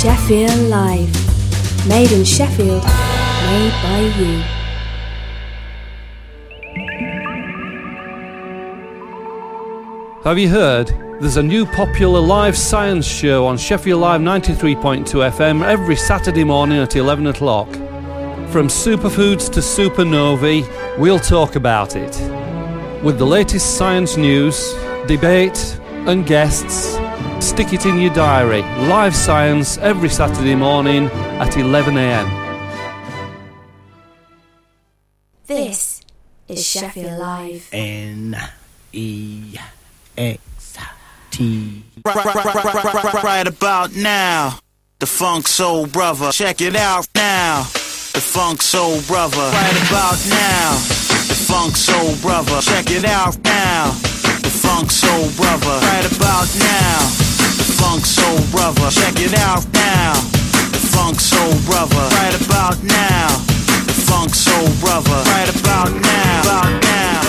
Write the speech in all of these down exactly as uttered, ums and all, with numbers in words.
Sheffield Live. Made in Sheffield, made by you. Have you heard? There's a new popular live science show on Sheffield Live ninety-three point two F M every Saturday morning at eleven o'clock. From superfoods to supernovae, we'll talk about it. With the latest science news, debate and guests, stick it in your diary. Live science every Saturday morning at eleven a m. This is Sheffield Live. N E X T. Right, right, right, right, right, right, right about now, the Funk Soul Brother. Check it out now, the Funk Soul Brother. Right about now, the Funk Soul Brother. Check it out now, the Funk Soul Brother. Right about now, the Funk Soul Brother. Check it out now, the Funk Soul Brother. Right about now, the Funk Soul Brother. Right about now, about now.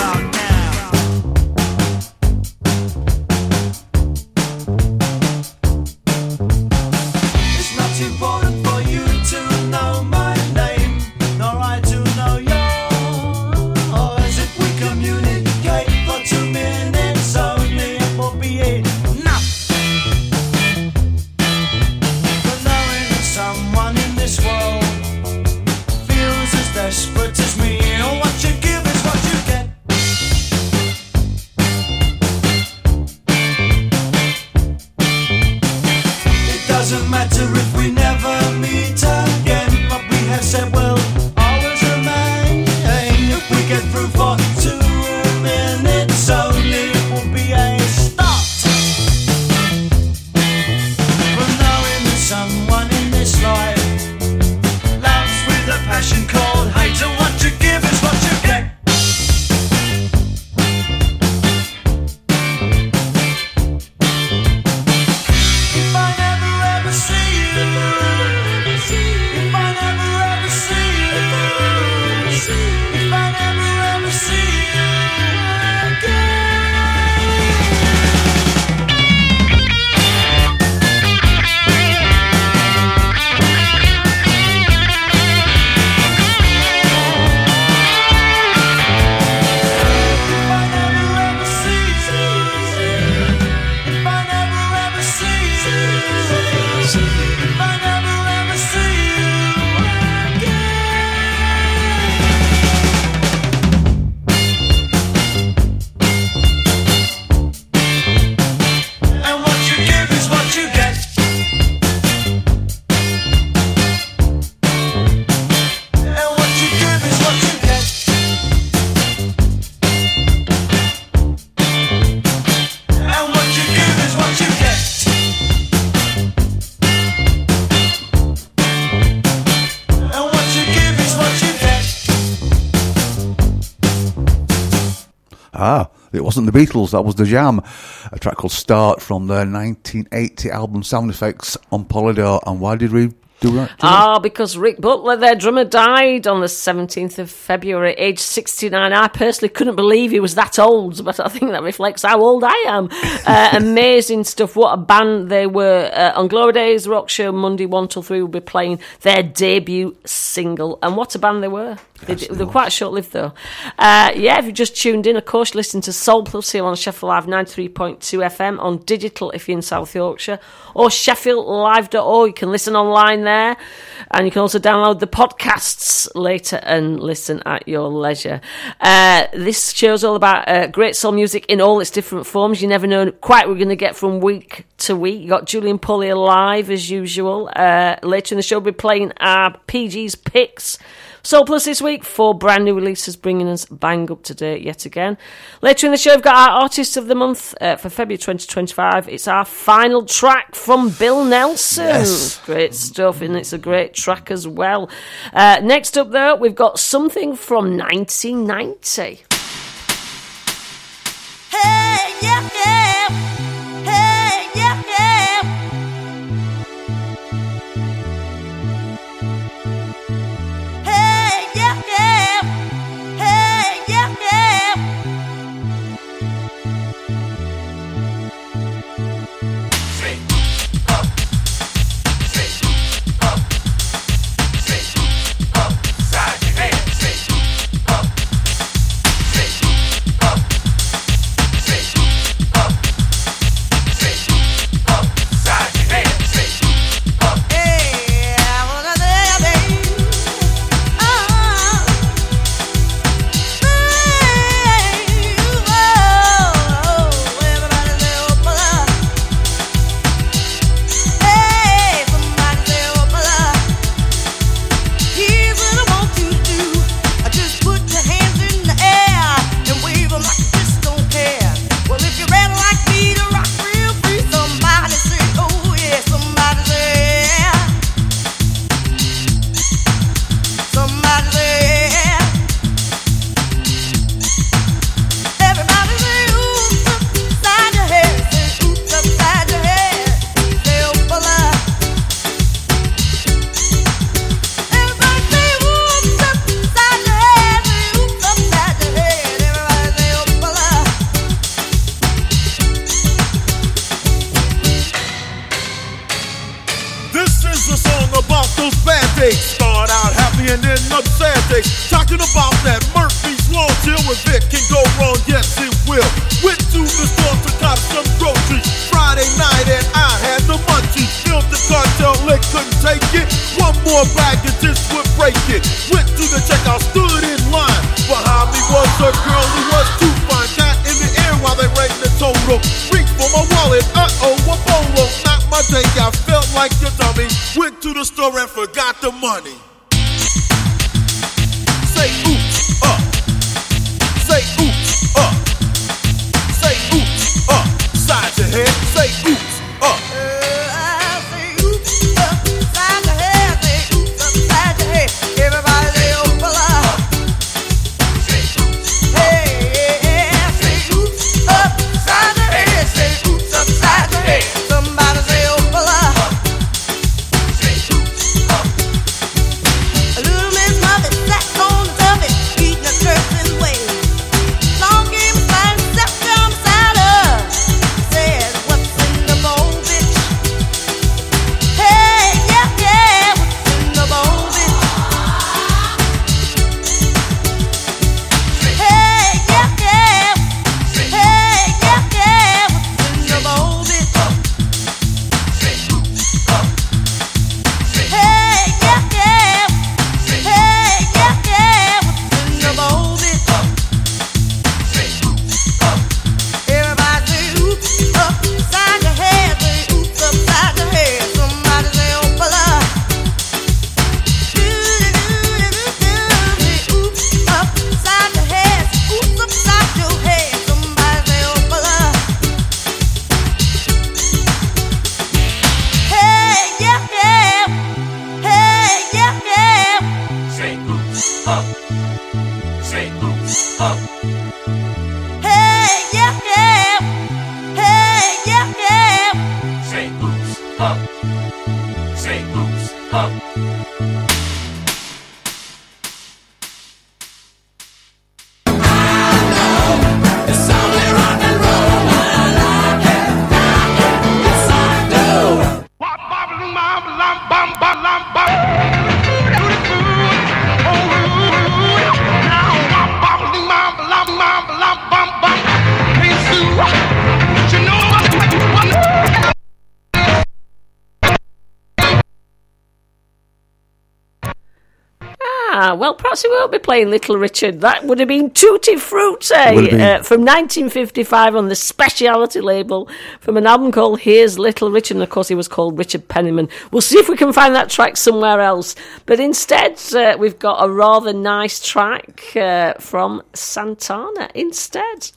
Ah, it wasn't the Beatles, that was The Jam. A track called Start from their nineteen eighty album Sound Effects on Polydor. And why did we do that? Ah, because Rick Butler, their drummer, died on the seventeenth of February, age sixty-nine. I personally couldn't believe he was that old, but I think that reflects how old I am. Uh, amazing stuff. What a band they were. Uh, on Glory Days Rock Show, Monday one till three, will be playing their debut single. And what a band they were. They, yes, they were quite short-lived, though. Uh, yeah, if you've just tuned in, of course, listen to Soul Plus here on Sheffield Live ninety-three point two F M, on digital if you're in South Yorkshire, or sheffield live dot org. You can listen online there, and you can also download the podcasts later and listen at your leisure. Uh, this show's all about uh, great soul music in all its different forms. You never know quite what we're going to get from week to week. You got Julian Paulier live, as usual. Uh, later in the show, we'll be playing our P G's picks. Soul Plus this week, four brand new releases bringing us bang up to date yet again. Later in the show, we've got our Artist of the Month uh, for February twenty twenty-five. It's our final track from Bill Nelson. Yes. Great stuff, and it's a great track as well. Uh, next up, though, we've got something from nineteen ninety. Hey, yeah, yeah. Hey, yeah, yeah. Say, day. Start out happy and then another sad day. Talking about that Murphy's Law till with it can go wrong, yes it will. Went to the store to cop some groceries. Friday night and I had the munchies. Filled the cartel, lick, couldn't take it. One more bag and this would break it. Went to the checkout, stood in line. Behind me was a girl who was too fine. Got in the air while they rang the total. Reached for my wallet, uh-oh, a bolo. Not my day, I felt like a dummy. Went to the store and forgot the money. Say oops, up. Say oops, up. Say oops, up. Side your head, say oops, up. Well, perhaps we won't be playing Little Richard. That would have been Tutti Frutti uh, from nineteen fifty-five on the Speciality label from an album called Here's Little Richard. And, of course, he was called Richard Penniman. We'll see if we can find that track somewhere else. But instead, uh, we've got a rather nice track uh, from Santana instead.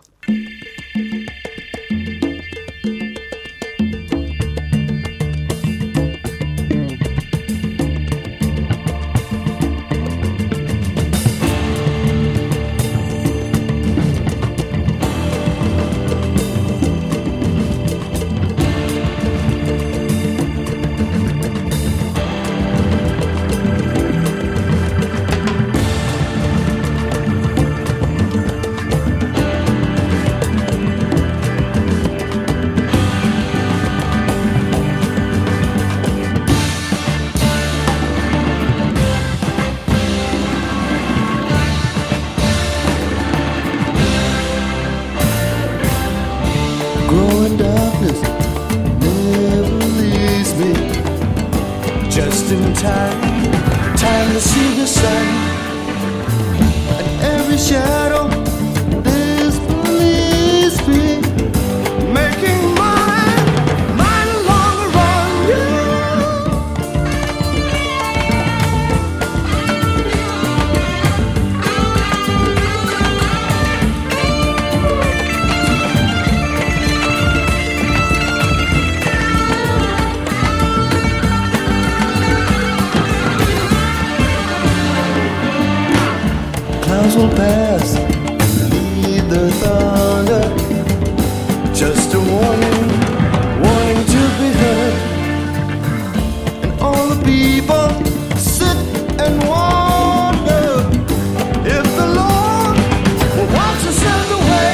will pass, lead the thunder. Just a warning, warning to be heard. And all the people sit and wonder if the Lord will watch us in the way.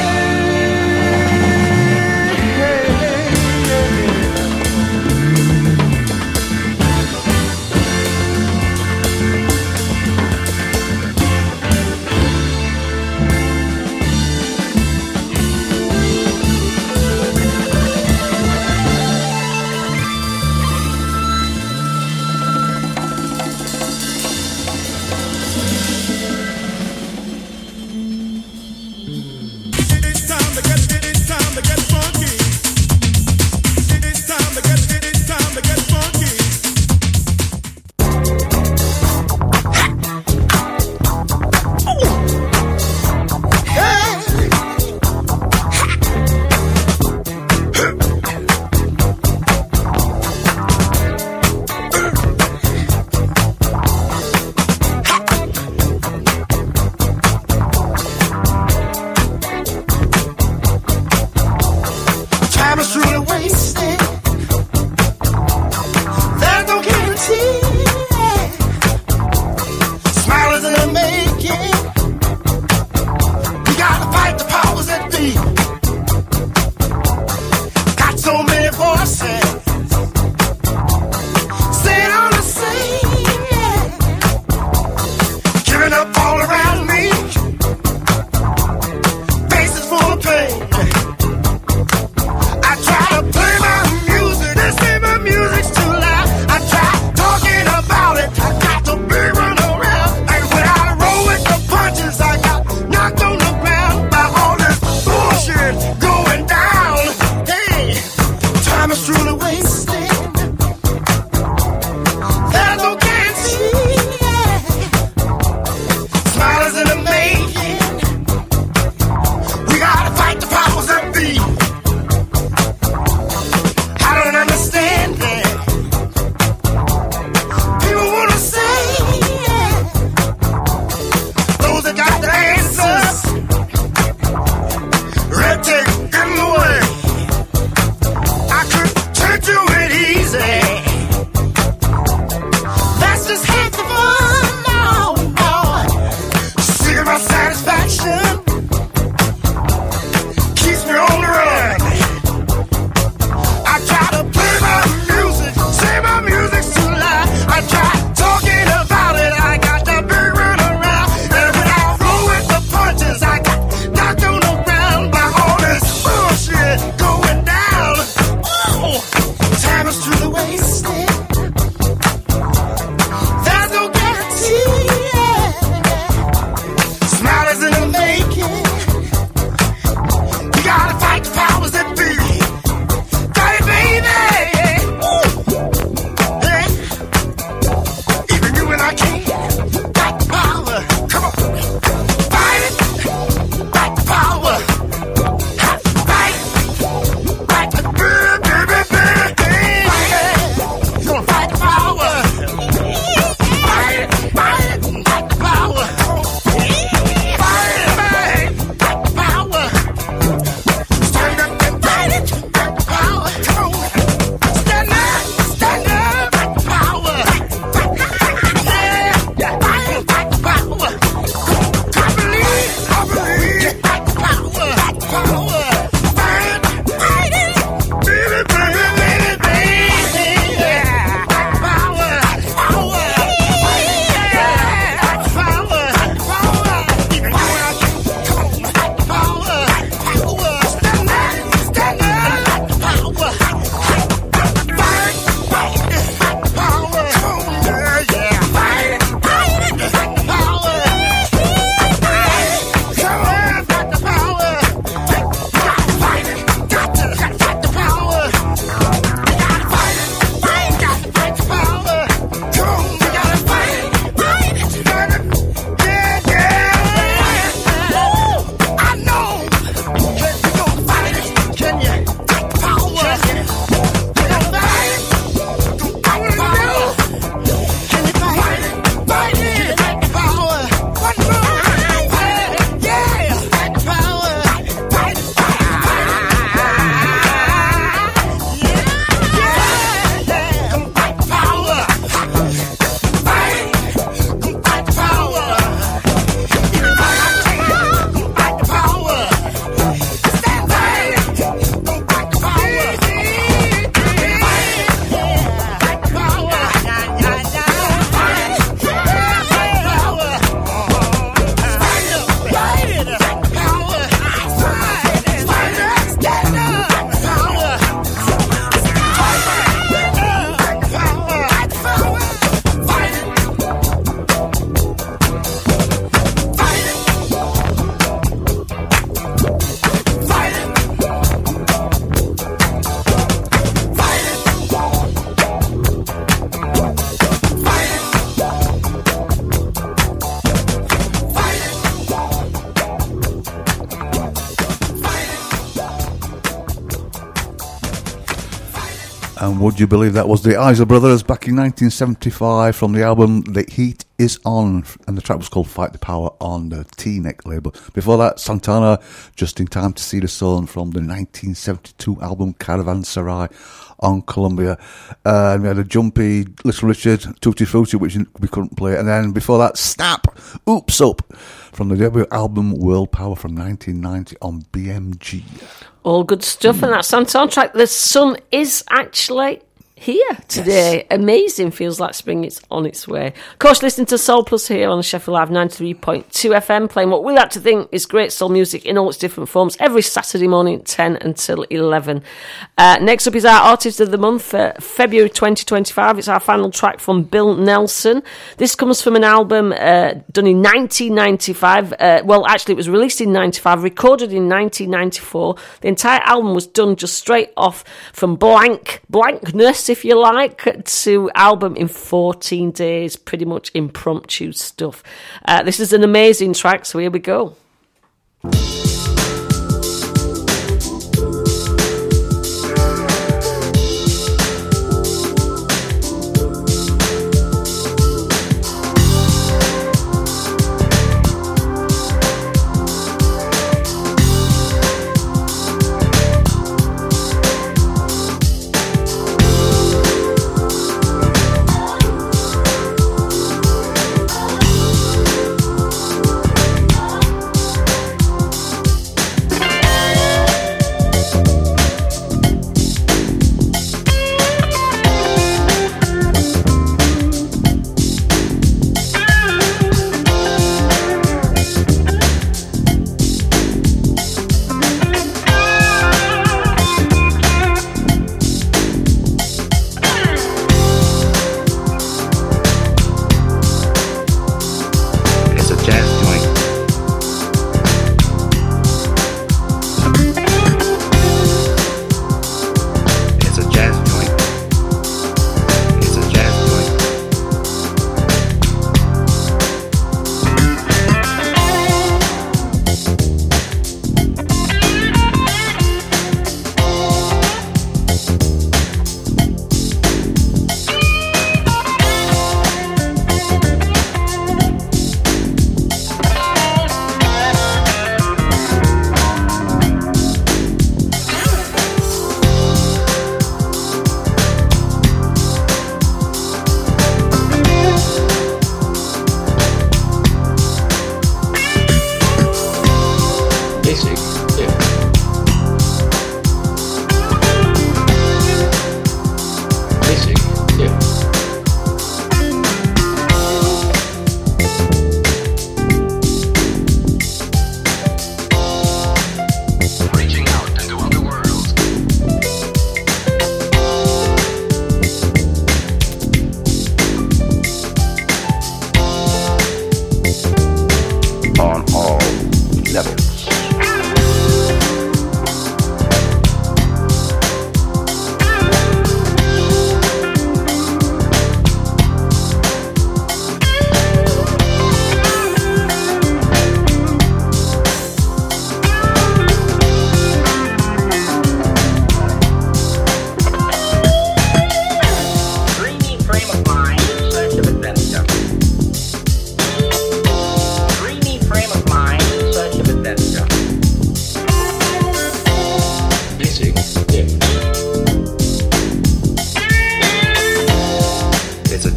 And would you believe that was the Isley Brothers back in nineteen seventy-five from the album The Heat Is On, and the track was called Fight the Power on the T-Neck label. Before that, Santana, Just in Time to See the Sun from the nineteen seventy-two album Caravanserai on Columbia. Uh, and we had a jumpy Little Richard, Tutti Frutti, which we couldn't play. And then before that, Snap, Oops Up from the debut album World Power from nineteen ninety on B M G. All good stuff, and that Santana track. The sun is actually here today. Yes. Amazing. Feels like spring is on its way. Of course, listening to Soul Plus here on Sheffield Live ninety-three point two F M, playing what we like to think is great soul music in all its different forms every Saturday morning at ten until eleven. Uh, next up is our Artist of the Month for February twenty twenty-five. It's our final track from Bill Nelson. This comes from an album uh, done in nineteen ninety-five. Uh, well, actually, it was released in ninety-five, recorded in nineteen ninety-four. The entire album was done just straight off from blank, blankness, if you like, to album in fourteen days. Pretty much impromptu stuff. Uh, this is an amazing track, so here we go.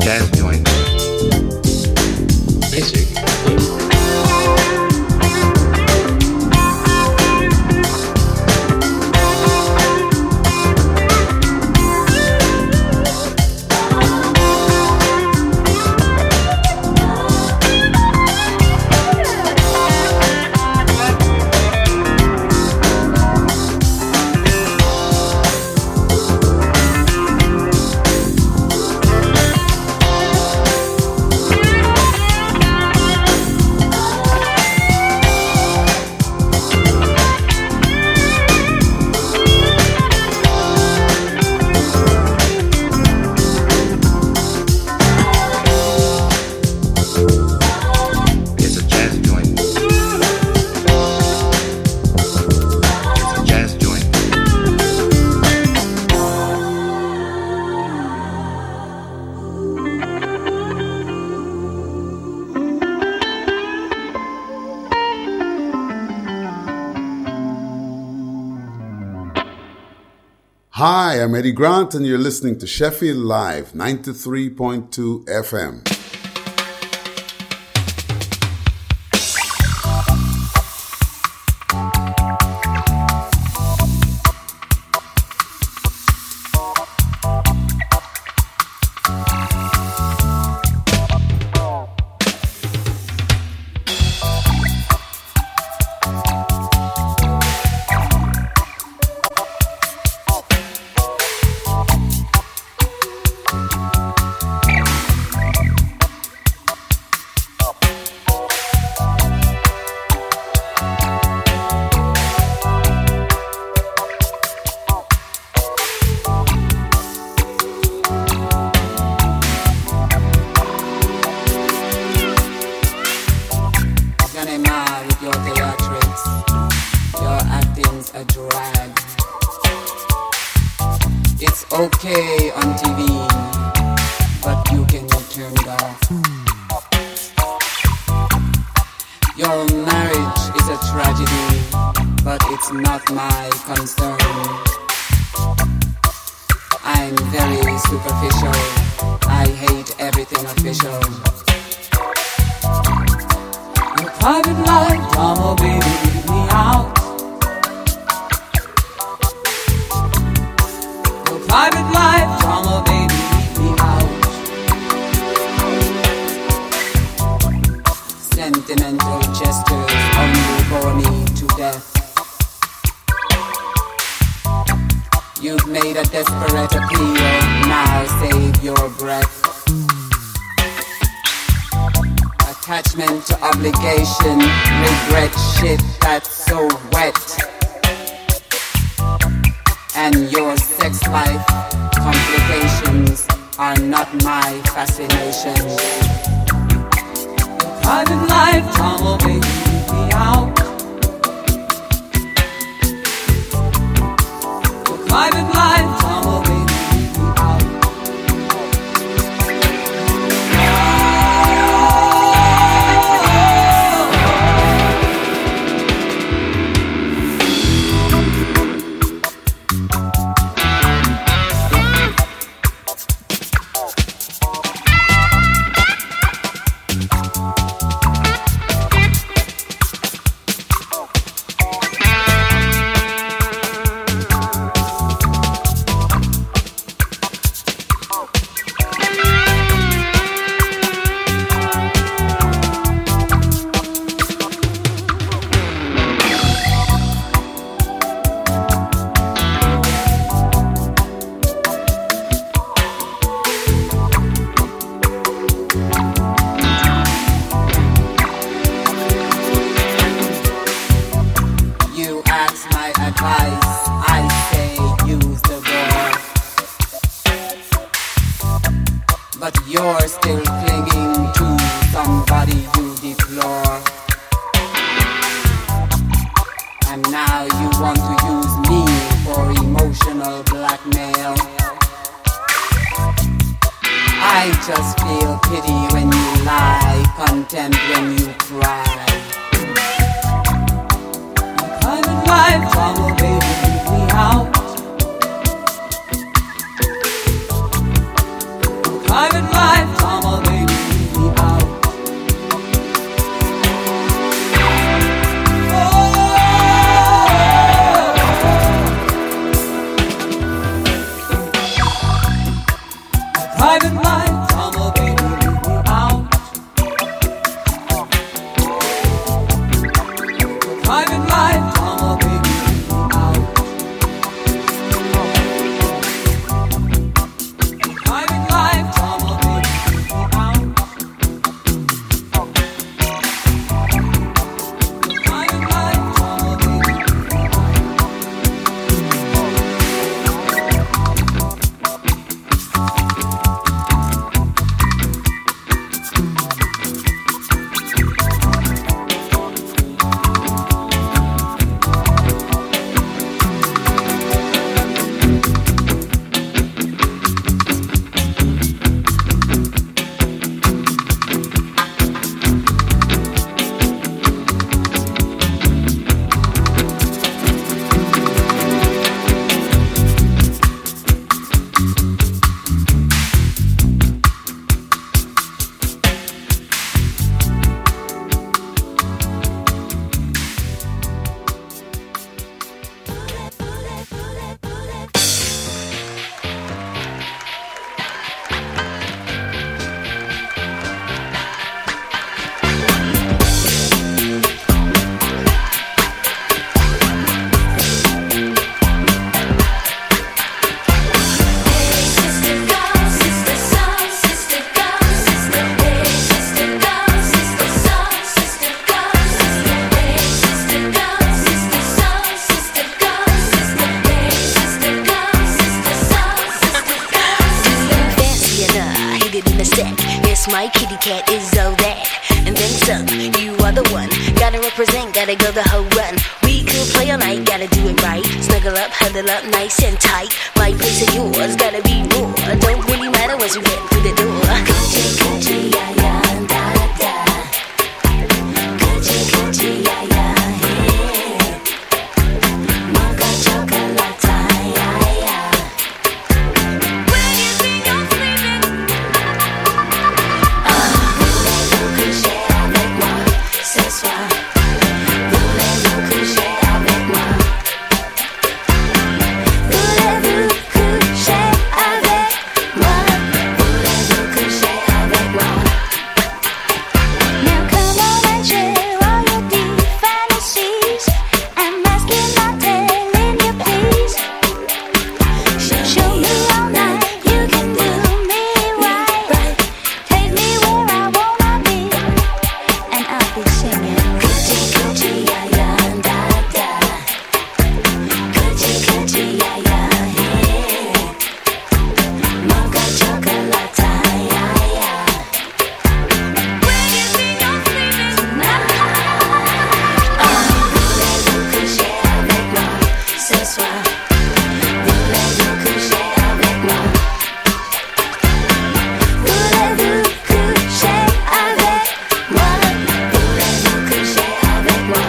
jazz joint. Basic. Hi, I'm Eddie Grant, and you're listening to Sheffield Live, ninety-three point two F M. Private life. Yes, my kitty cat is all that. And then some, you are the one. Gotta represent, gotta go the whole run. We could play all night, gotta do it right. Snuggle up, huddle up, nice and tight. My place and yours, gotta be raw. Don't really matter once you get through the door. Coochie, coochie, yeah, yeah, da, da. Coochie, coochie, yeah, yeah, yeah. Mocha chocolate, yeah, yeah. When you think you're sleeping, voulez-vous coucher avec moi ce soir? Voulez-vous coucher avec moi? Voulez-vous coucher avec moi? Voulez-vous coucher avec moi? Now come on and share all your deep fantasies. I'm asking, not telling you, please. Show me all night, you can do me right. Take me where I wanna be, and I'll be singing coochie coochie yeah yeah da da. Coochie coochie yeah yeah yeah. Mocha chocolate yeah yeah. When you think I'm sleeping tonight, oh, voulez-vous coucher avec moi ce soir? Voulez-vous coucher avec moi? Voulez-vous coucher avec moi? Voulez-vous coucher avec moi?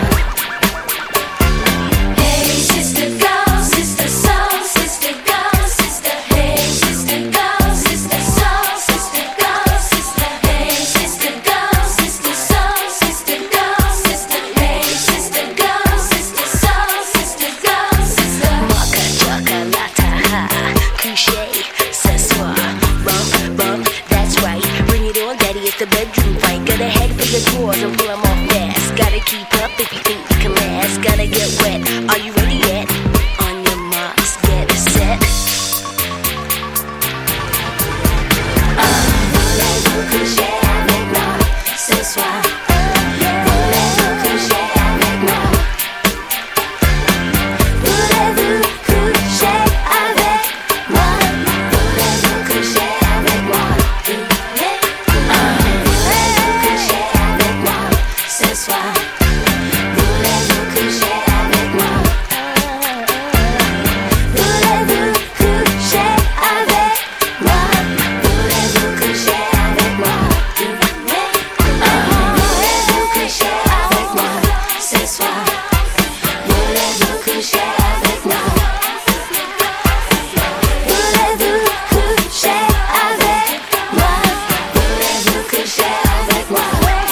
Hey sister girl, sister soul, sister girl, sister. Hey sister girl, sister soul, sister girl, sister. Hey sister girl, sister soul, sister girl, sister. Hey sister girl, sister soul, sister girl, sister. Mocha chocolate, ha, coucher ce soir. Bump, bump, that's right. Bring it on, daddy, it's the bedroom fight. Gotta head for the drawers and pull them off fast. Gotta keep up if you think you can last. Gotta get wet. Are you ready yet? On your marks, get set. Voulez-vous coucher avec moi ce soir? Voulez-vous coucher avec moi? Voulez-vous coucher avec moi? Voulez-vous coucher avec moi? Voulez-vous coucher avec moi ce soir? Voulez-vous coucher avec moi? Voulez-vous coucher avec moi? Voulez-vous coucher avec moi? Voulez-vous coucher avec moi ce soir? Voulez-vous coucher avec moi? Voulez-vous coucher avec moi? Voulez-vous coucher avec moi?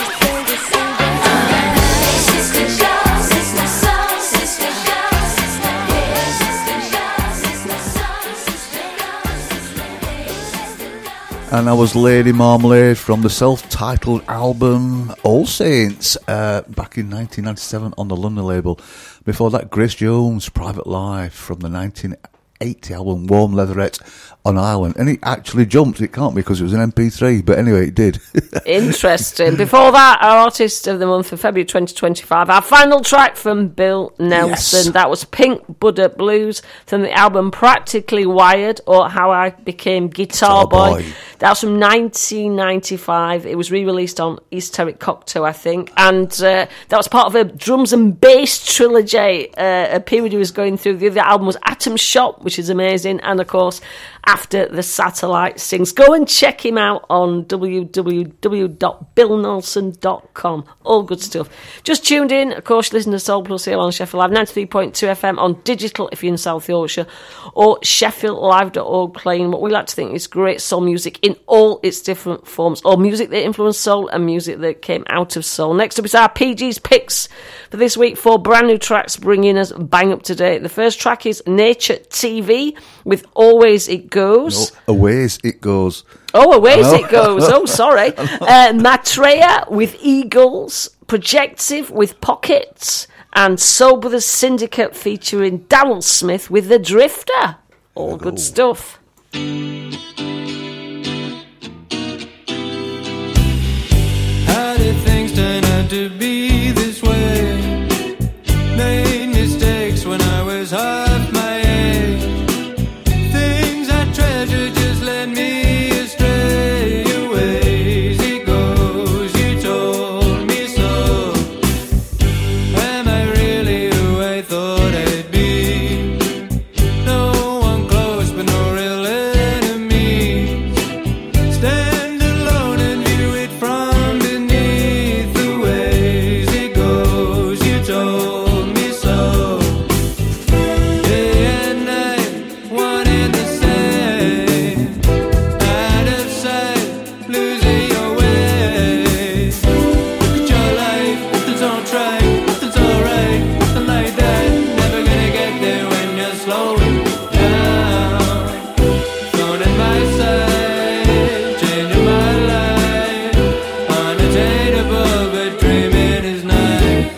Hey sister girl, sister soul, sister girl, sister. Hey sister girl, sister soul, sister girl, sister. And that was Lady Marmalade from the self-titled album All Saints, uh, back in nineteen ninety-seven on the London label. Before that, Grace Jones, Private Life from the nineteen eighty album Warm Leatherette on Ireland. And it actually jumped. It can't be because it was an M P three, but anyway, it did. Interesting. Before that, our Artist of the Month for February twenty twenty-five, our final track from Bill Nelson. Yes. That was Pink Buddha Blues from the album Practically Wired, or How I Became Guitar, Guitar Boy. Boy. That was from nineteen ninety-five. It was re-released on Esoteric Cocktail, I think. And uh, that was part of a drums and bass trilogy, uh, a period he was going through. The other album was Atom Shop, which is amazing. And, of course, After the Satellite Sings. Go and check him out on w w w dot bill nelson dot com. All good stuff. Just tuned in, of course, listen to Soul Plus here on Sheffield Live, ninety-three point two F M on digital if you're in South Yorkshire, or sheffield live dot org, playing what we like to think is great soul music in all its different forms, or music that influenced soul and music that came out of soul. Next up is our P G's picks for this week. Four brand new tracks bringing us bang up to date. The first track is Nature T V with Always It Goes. No, a ways it goes. Oh, a ways it goes. Oh, sorry. Uh, Matreya with Eagles, Projective with Pockets, and Soul Brothers Syndicate featuring Daryl Smith with The Drifter. All oh. good stuff. How did things turn out to be this way? Made mistakes when I was half my age. Things I treasured just led me astray away. losing your way. Look at your life, nothing's on track, nothing's alright, nothing like that. Never gonna get there when you're slowing down. Thorn in my side, changing my life. Unattainable, but dreaming is nice.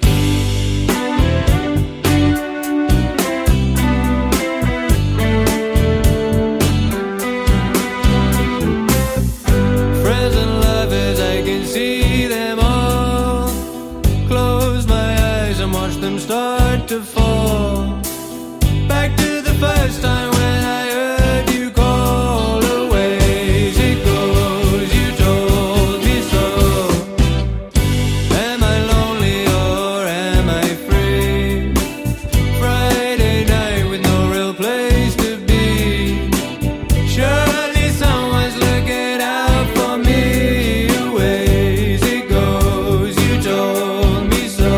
Friends and lovers, I can see them all. Close my eyes and watch them start to fall. Back to the first time when I heard you call. Away it goes, you told me so. Am I lonely or am I free? Friday night with no real place to be. Surely someone's looking out for me. Away it goes, you told me so.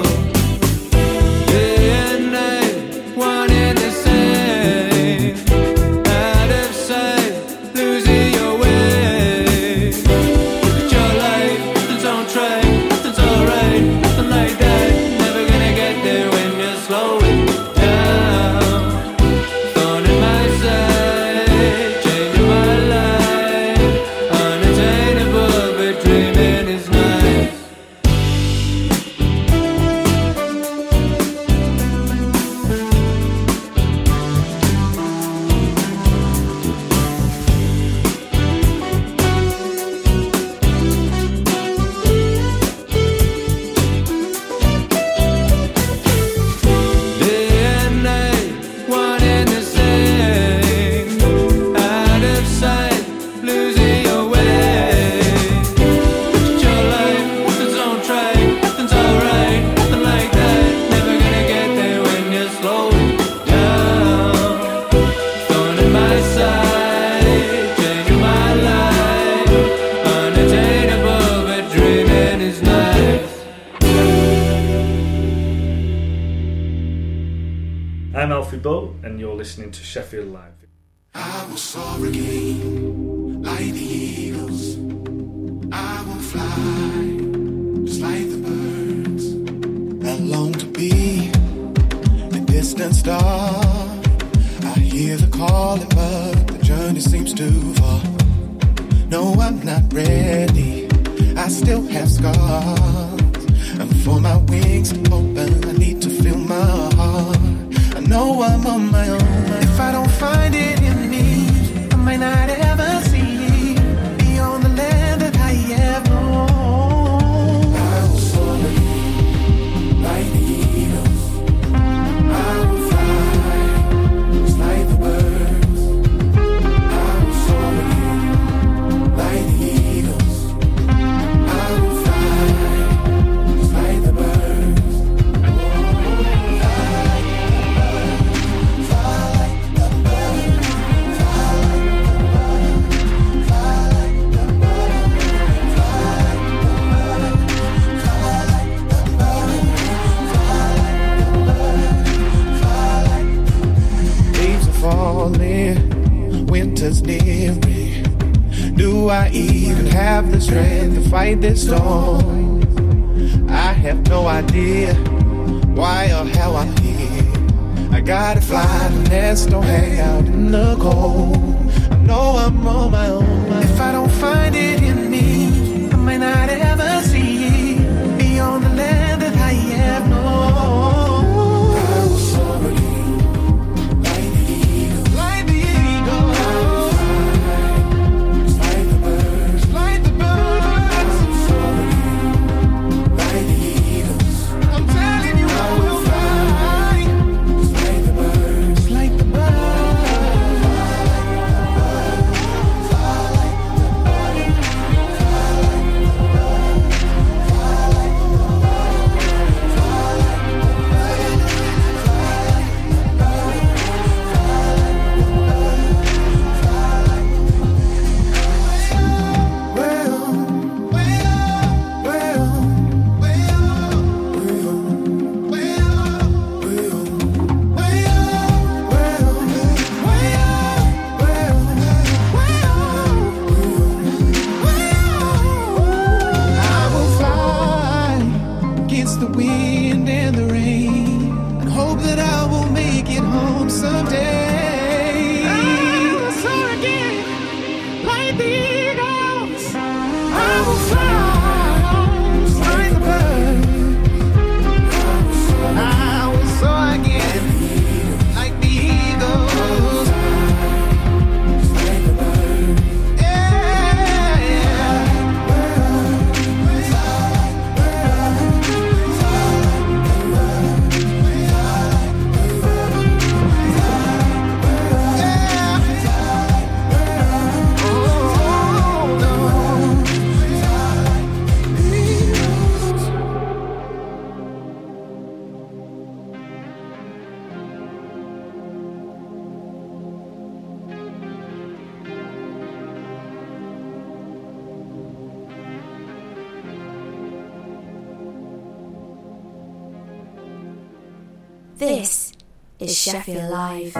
Day and night, one and the same. Out of sight, losing your way. Look at your life, nothing's on track, nothing's alright, nothing like that. Never gonna get there when you're slowing down. Thorn in my side, changing my life. Unattainable, but dreaming is nice. Day and night, one and the same. Out of sight, losing your way. Look at your life, nothing's on track, nothing's alright, nothing like that. Never gonna get there when you're slowing down. Thorn in my side, changing my life. Unattainable, but dreaming is nice. I'm Alfie Boat, and you're listening to Sheffield Live. I will soar again, like the eagles. I will fly, just like the birds. I long to be a distant star. I hear the calling, but the journey seems too far. No, I'm not ready. I still have scars, and for my wings to open, I need to feel my heart. I know I'm on my own. If I don't find it in me, I might not ever see beyond the land that I have known. I will soar again, like the eagles. I will fly, just like the birds. I will soar again, like the eagles. I will fly, just like the birds. Leaves are falling, winter's nearing. Do I even have the strength to fight this storm? I have no idea why or how I'm here. I gotta fly the nest, don't hang out in the cold. I know I'm on my own. If I don't find it in me, I might not ever see beyond the land that I have known. I will soar again, like the eagle, like the eagle. I will fly, just like the birds, like the birds. I will soar again, like the eagles. I'm telling you, I will fly, just like the birds, like the birds. Fly like the birds, fly like the birds. This is Sheffield Live.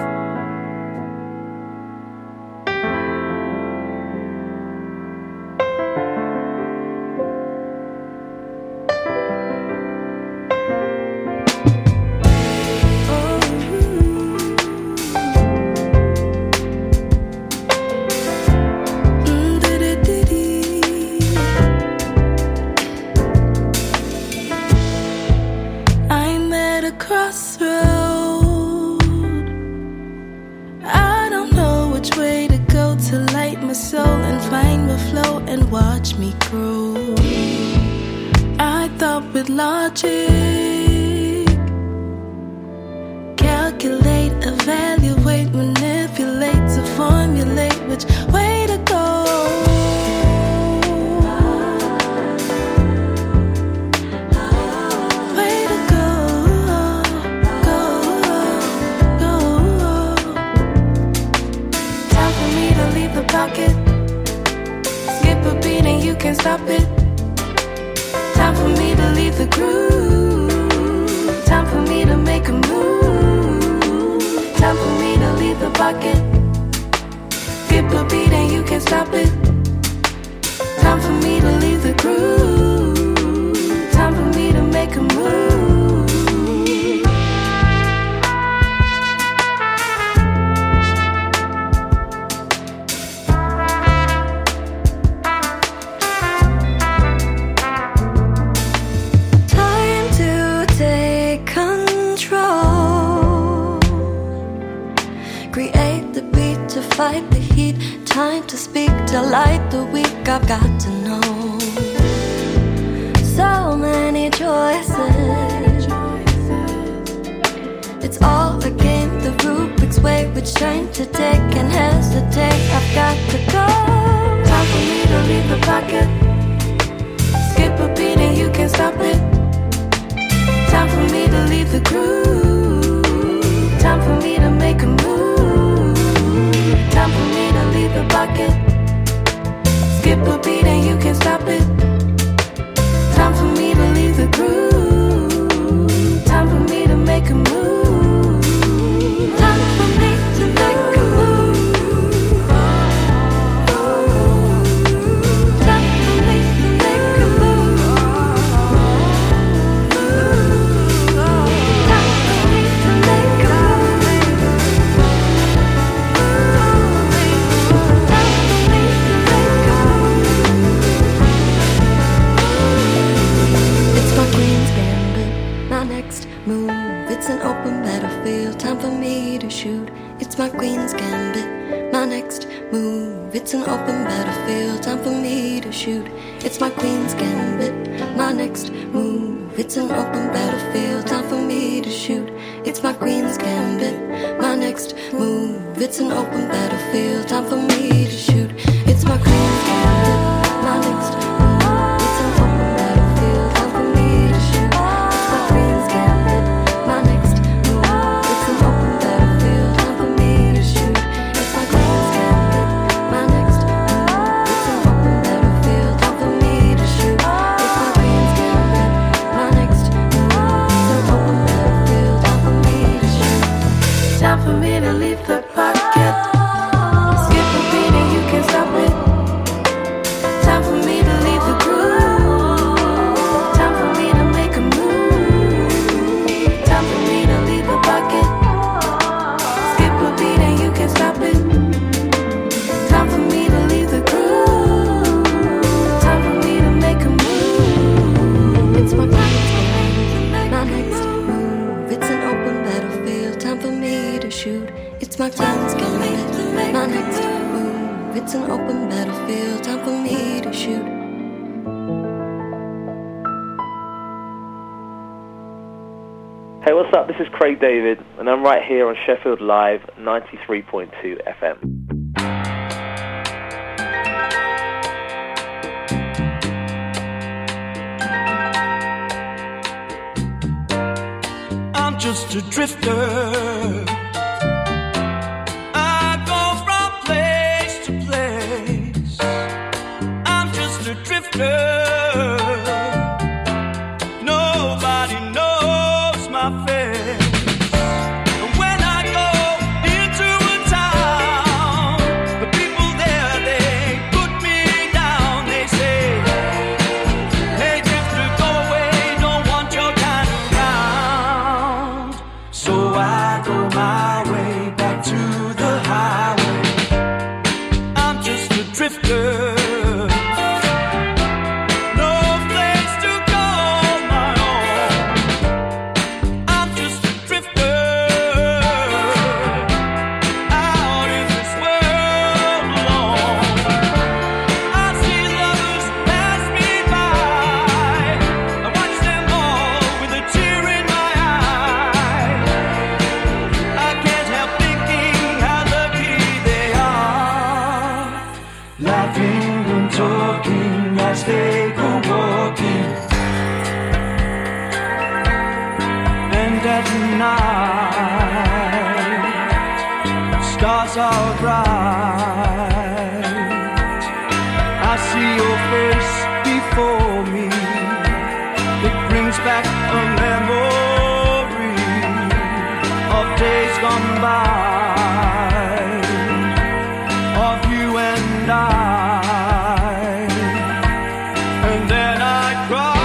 Hey, what's up? This is Craig David, and I'm right here on Sheffield Live ninety-three point two F M. I'm just a drifter. I go from place to place. I'm just a drifter. Nobody knows my face. me. It brings back a memory of days gone by, of you and I. And then I cry.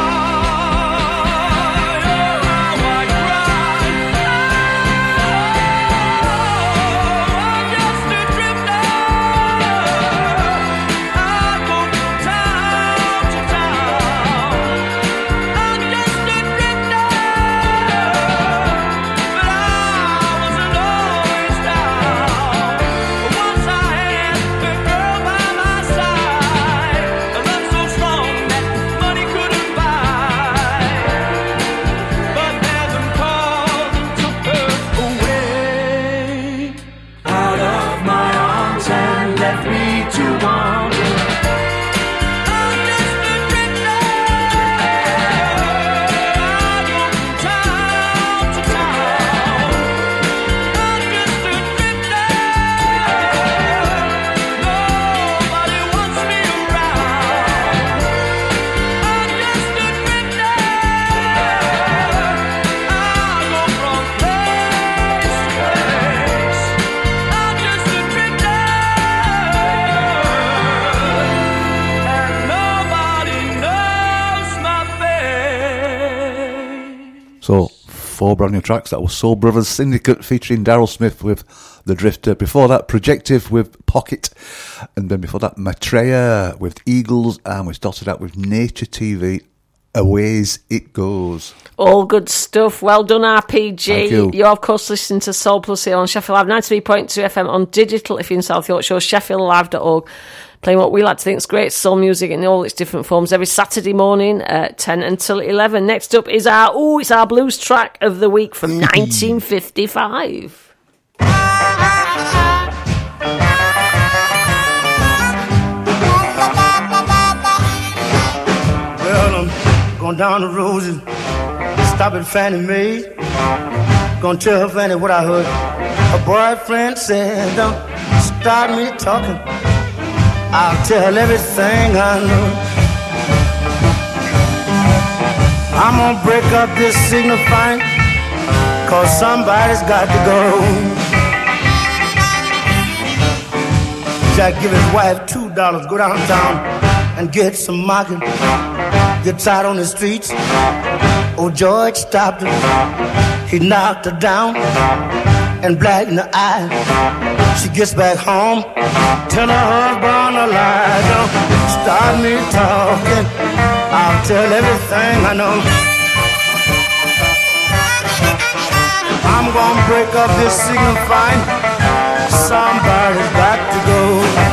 So, four brand new tracks. That was Soul Brothers Syndicate featuring Daryl Smith with The Drifter. Before that, Projective with Pocket. And then before that, Maitreya with Eagles. And we started out with Nature T V, Aways It Goes. All good stuff. Well done, R P G. Thank you. You're, of course, listening to Soul Plus here on Sheffield Live ninety-three point two F M on digital if you're in South Yorkshire, sheffield live dot org. Playing what we like to think is great soul music in all its different forms every Saturday morning at ten until eleven. Next up is our, oh, it's our blues track of the week from nineteen fifty-five. Well, I'm going down the road and stop at Fannie Mae. Gonna tell Fannie what I heard. Her boyfriend said, don't start me talking. I'll tell everything I know. I'm gonna break up this signifying, cause somebody's got to go. Jack give his wife two dollars, go downtown and get some market. Gets out on the streets. Oh, George stopped her. He knocked her down and black in the eye. She gets back home, tell her husband a lie. Don't start me talking, I'll tell everything I know. I'm gonna break up this signifying, somebody's got to go.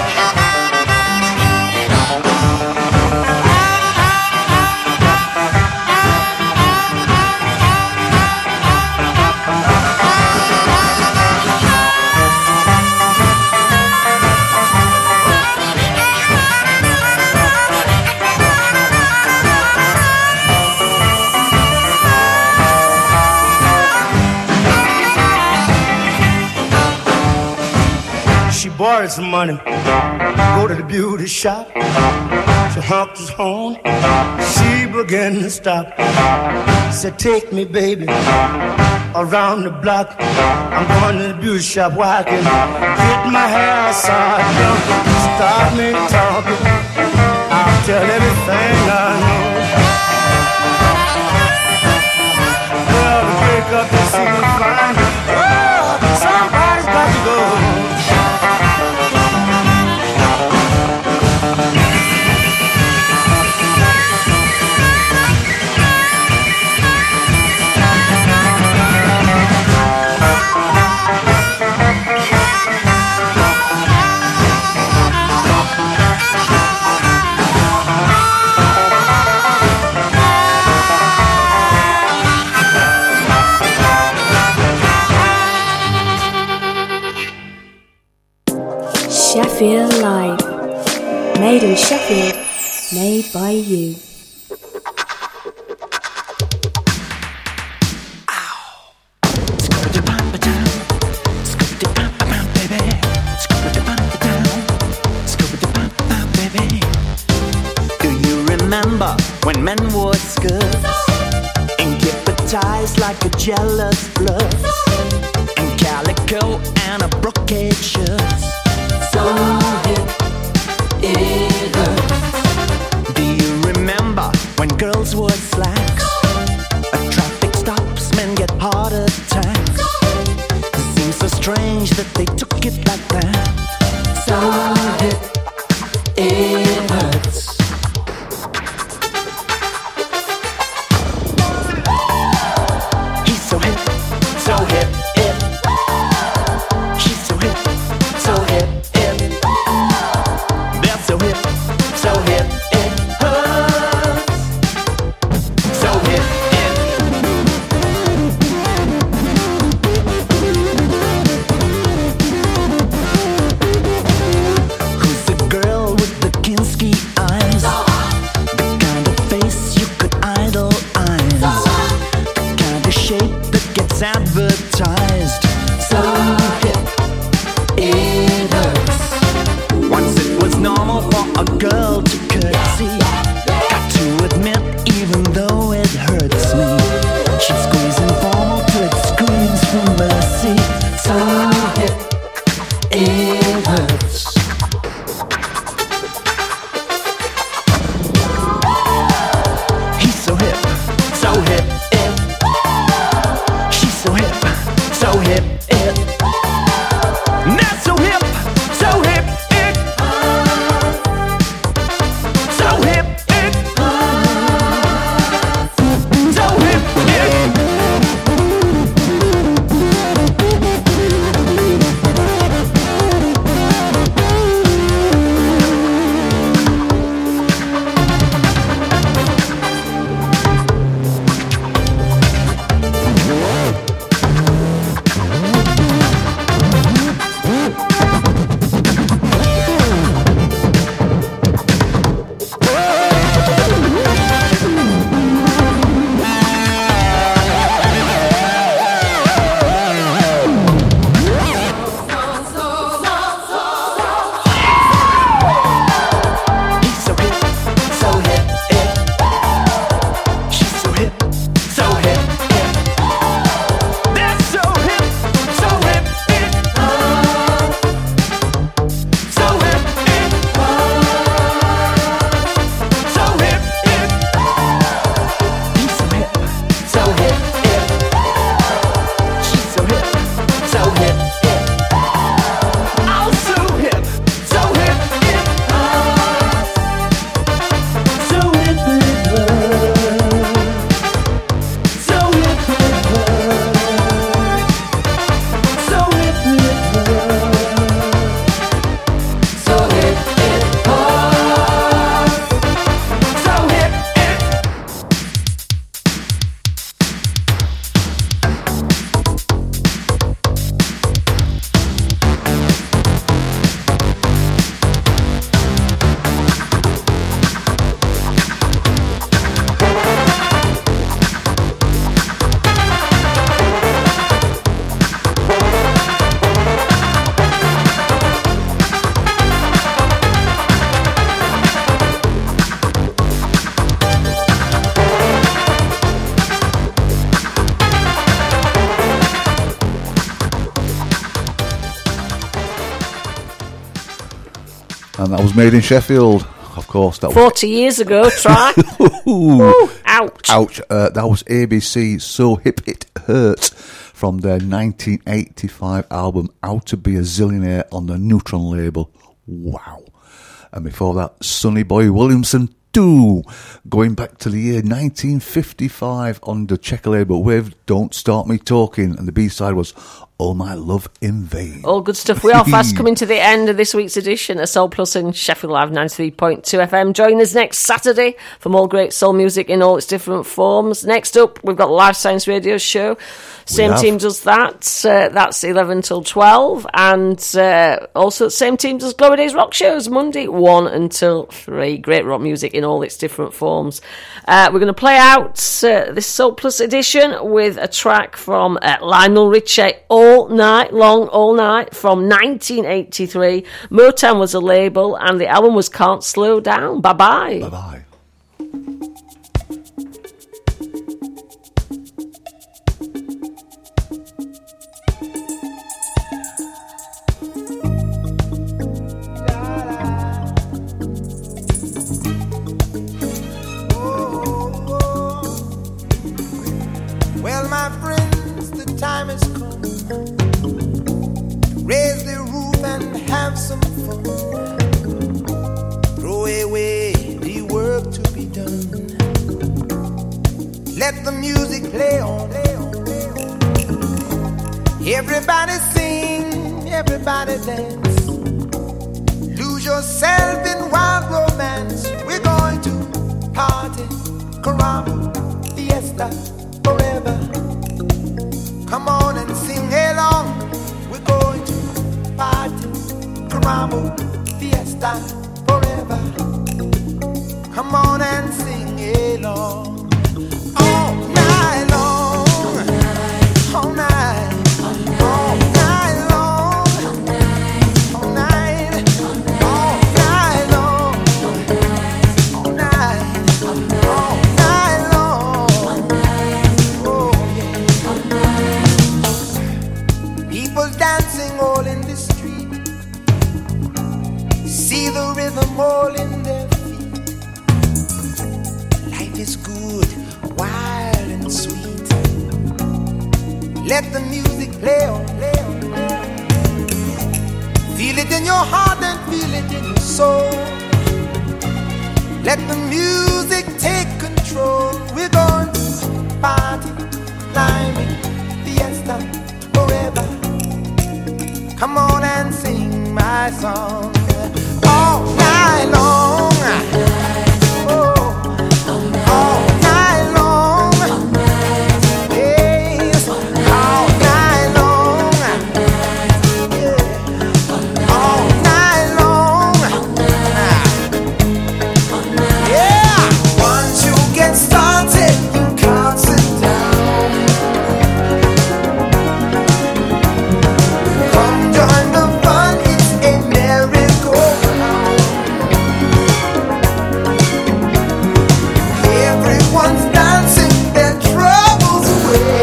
Borrowed some money, go to the beauty shop. She honked his horn, she began to stop. Said, take me, baby, around the block. I'm going to the beauty shop where I can get my hair side. Don't start me talking, I'll tell everything I know. Well, to break up this evening fine, oh, somebody's got to go. Sheffield Live. Made in Sheffield, made by you. Do you remember remember when men wore skirts and kept ties like a jealous flirt, and calico and a brocade shirt. So hip, it hurts. Do you remember when girls wore slacks? At traffic stops, men get heart attacks. It seems so strange that they took it like that. So hip, it hurts. He's so hip, so hip, hip. She's so hip, so hip, hip. They're so hip, so hip, it hurts. So hip, who's the girl with the Kinski eyes? The kind of face you could idolize. The kind of shape that gets advertised. So hip, it hurts. Once it was normal for a girl to curtsy. Got to admit, even though it hurts me, she'd squeeze informal till it screams for mercy. So hip, it hurts. He's so hip, so hip, hip. She's so hip, so hip, hip. Not so hip, so hip, hip. So hip, hip. So hip, hip. He's so hip, so hip, hip. She's so hip, so hip, hip. They're so hip, so hip, hip. So hip, hip. So hip, hip. He's so hip, so hip, hip. She's so hip, so hip, hip. Oh, so hip, so hip, hip. So hip, hip, so hip, hip, so hip, hip, so hip, hip, so hip, hip. And that was made in Sheffield, of course. That was forty years ago, try. Ooh. Ouch. Ouch. Uh, that was A B C, So Hip It Hurts, from their nineteen eighty-five album, How to Be a Zillionaire, on the Neutron label. Wow. And before that, Sonny Boy Williamson two, going back to the year nineteen fifty-five on the Checker label with Don't Start Me Talking, and the B-side was All My Love in Vain. All good stuff. We are fast coming to the end of this week's edition of Soul Plus and Sheffield Live ninety-three point two F M. Join us next Saturday for more great soul music in all its different forms. Next up, we've got the Live Science Radio Show. Same have. team does that. Uh, that's eleven till twelve. And uh, also the same team does Glory Days Rock Shows, Monday one until three. Great rock music in all its different forms. Uh, we're going to play out uh, this Soul Plus edition with a track from uh, Lionel Richie, All Night Long, All Night, from nineteen eighty-three. Motown was a label, and the album was Can't Slow Down. Bye-bye. Bye-bye. Let the music play on. Everybody sing, everybody dance. Lose yourself in wild romance. We're going to party, caramba, fiesta, forever. Come on and sing along. We're going to party, caramba, fiesta, forever. Come on and sing along. All night long, all night, all night long, all night, all night long, all night, all night long. Oh yeah. People dancing all in the street. See the rhythm all in their feet. Life is good, wild and sweet. Let the music play on, play on, play on. Feel it in your heart and feel it in your soul. Let the music take control. We're going to party, climbing, fiesta, forever. Come on and sing my song all night long. Oh, all night long. Yes, all night long. Yeah, all night long. Yeah, once you get started, you can't sit down. Come join the fun, it's a merry-go-round. Everyone's dancing their troubles away.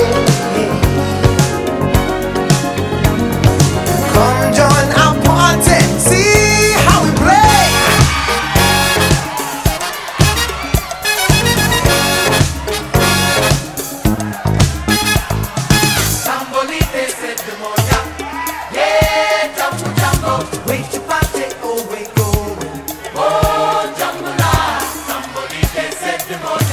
Come join our party, see how we play. Sambolite said the moya. Yeah, jumbo jumbo. Wait to party, oh wait going. Oh, jumbo la. Sambolite said the moya.